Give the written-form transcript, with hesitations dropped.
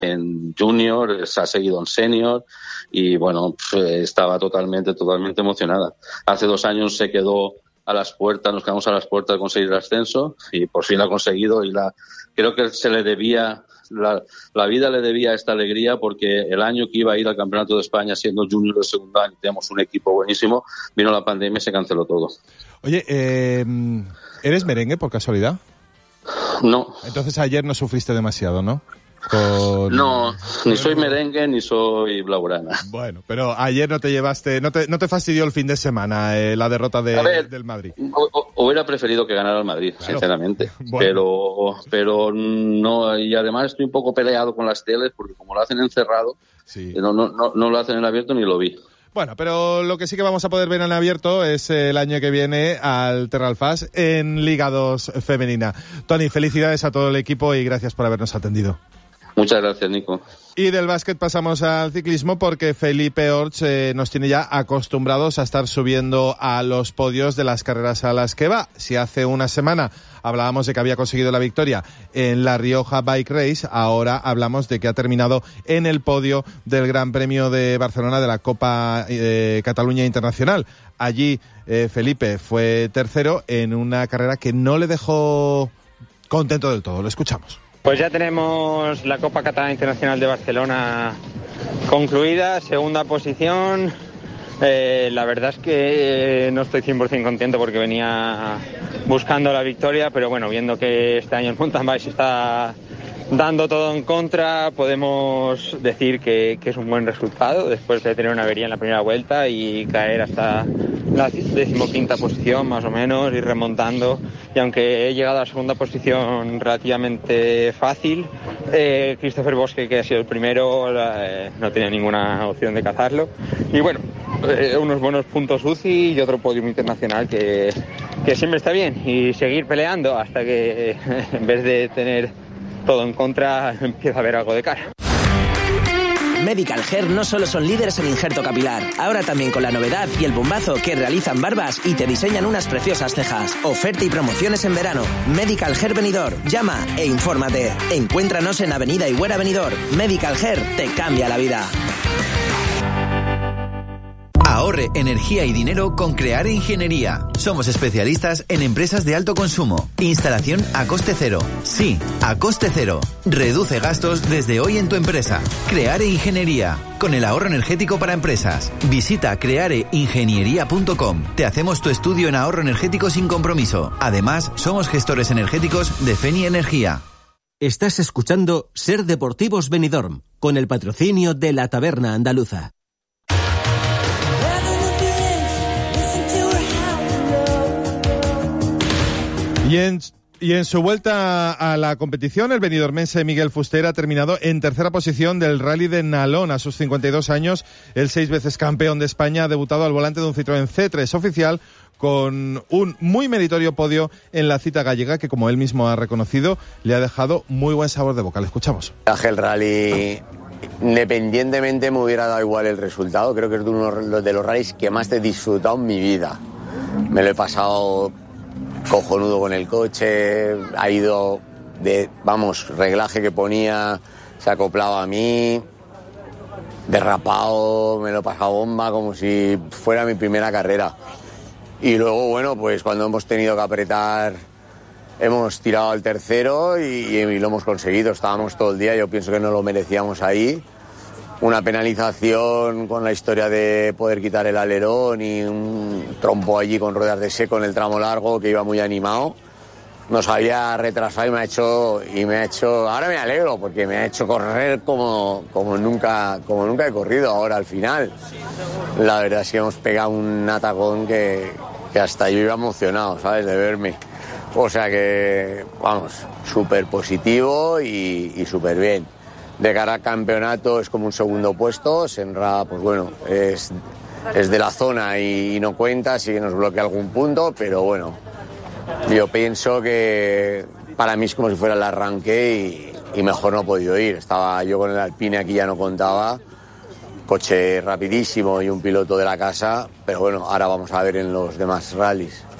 en junior, se ha seguido en senior y bueno, estaba totalmente emocionada. Hace 2 años se quedó a las puertas, nos quedamos a las puertas de conseguir el ascenso y por fin lo ha conseguido y creo que se le debía, la vida le debía esta alegría porque el año que iba a ir al Campeonato de España siendo junior de segundo año, teníamos un equipo buenísimo, vino la pandemia y se canceló todo. Oye, ¿eres merengue por casualidad? No. Entonces ayer no sufriste demasiado, ¿no? No, ni soy merengue ni soy blaugrana. Bueno, pero ayer no te llevaste, no te fastidió el fin de semana la derrota del Madrid. Hubiera preferido que ganara el Madrid, claro, sinceramente. Bueno. Pero no, y además estoy un poco peleado con las teles porque como lo hacen encerrado, sí. no lo hacen en abierto ni lo vi. Bueno, pero lo que sí que vamos a poder ver en abierto es el año que viene al Terralfas en Liga 2 femenina. Toni, felicidades a todo el equipo y gracias por habernos atendido. Muchas gracias, Nico. Y del básquet pasamos al ciclismo porque Felipe Orts nos tiene ya acostumbrados a estar subiendo a los podios de las carreras a las que va. Si hace una semana hablábamos de que había conseguido la victoria en la Rioja Bike Race, ahora hablamos de que ha terminado en el podio del Gran Premio de Barcelona de la Copa Cataluña Internacional. Allí Felipe fue tercero en una carrera que no le dejó contento del todo. Lo escuchamos. Pues ya tenemos la Copa Catalana Internacional de Barcelona concluida, segunda posición. La verdad es que no estoy 100% contento porque venía buscando la victoria, pero bueno, viendo que este año el mountain bike se está dando todo en contra, podemos decir que es un buen resultado después de tener una avería en la primera vuelta y caer hasta la 15ª posición más o menos, ir remontando, y aunque he llegado a la segunda posición relativamente fácil, Christopher Bosque, que ha sido el primero, no tenía ninguna opción de cazarlo, y bueno, unos buenos puntos UCI y otro podio internacional que siempre está bien, y seguir peleando hasta que en vez de tener todo en contra empieza a haber algo de cara. Medical Hair no solo son líderes en injerto capilar, ahora también con la novedad y el bombazo que realizan barbas y te diseñan unas preciosas cejas. Oferta y promociones en verano. Medical Hair Benidorm. Llama e infórmate. Encuéntranos en Avenida Higuera Benidorm. Medical Hair te cambia la vida. Ahorre energía y dinero con Creare Ingeniería. Somos especialistas en empresas de alto consumo. Instalación a coste cero. Sí, a coste cero. Reduce gastos desde hoy en tu empresa. Creare Ingeniería. Con el ahorro energético para empresas. Visita creareingeniería.com. Te hacemos tu estudio en ahorro energético sin compromiso. Además, somos gestores energéticos de Feni Energía. Estás escuchando Ser Deportivos Benidorm, con el patrocinio de la Taberna Andaluza. Y en su vuelta a la competición, el benidormense Miguel Fuster ha terminado en tercera posición del Rally de Nalón. A sus 52 años, el 6 veces campeón de España ha debutado al volante de un Citroën C3 oficial con un muy meritorio podio en la cita gallega que, como él mismo ha reconocido, le ha dejado muy buen sabor de boca. Le escuchamos. El rally, independientemente me hubiera dado igual el resultado, creo que es uno de los rallies que más he disfrutado en mi vida. Me lo he pasado cojonudo con el coche, ha ido reglaje que ponía, se acoplaba a mí, derrapado, me lo he pasado bomba como si fuera mi primera carrera. Y luego, bueno, pues cuando hemos tenido que apretar, hemos tirado al tercero y lo hemos conseguido. Estábamos todo el día, yo pienso que no lo merecíamos ahí. Una penalización con la historia de poder quitar el alerón y un trompo allí con ruedas de seco en el tramo largo que iba muy animado. Nos había retrasado y me ha hecho, ahora me alegro porque me ha hecho correr como nunca he corrido ahora al final. La verdad es que hemos pegado un atacón que hasta yo iba emocionado, ¿sabes?, de verme. O sea que, vamos, súper positivo y súper bien. De cara al campeonato es como un segundo puesto. Senra, pues bueno, es de la zona y no cuenta, sí que nos bloquea algún punto, pero bueno, yo pienso que para mí es como si fuera el arranque y mejor no he podido ir. Estaba yo con el Alpine, aquí ya no contaba, coche rapidísimo y un piloto de la casa, pero bueno, ahora vamos a ver en los demás rallies.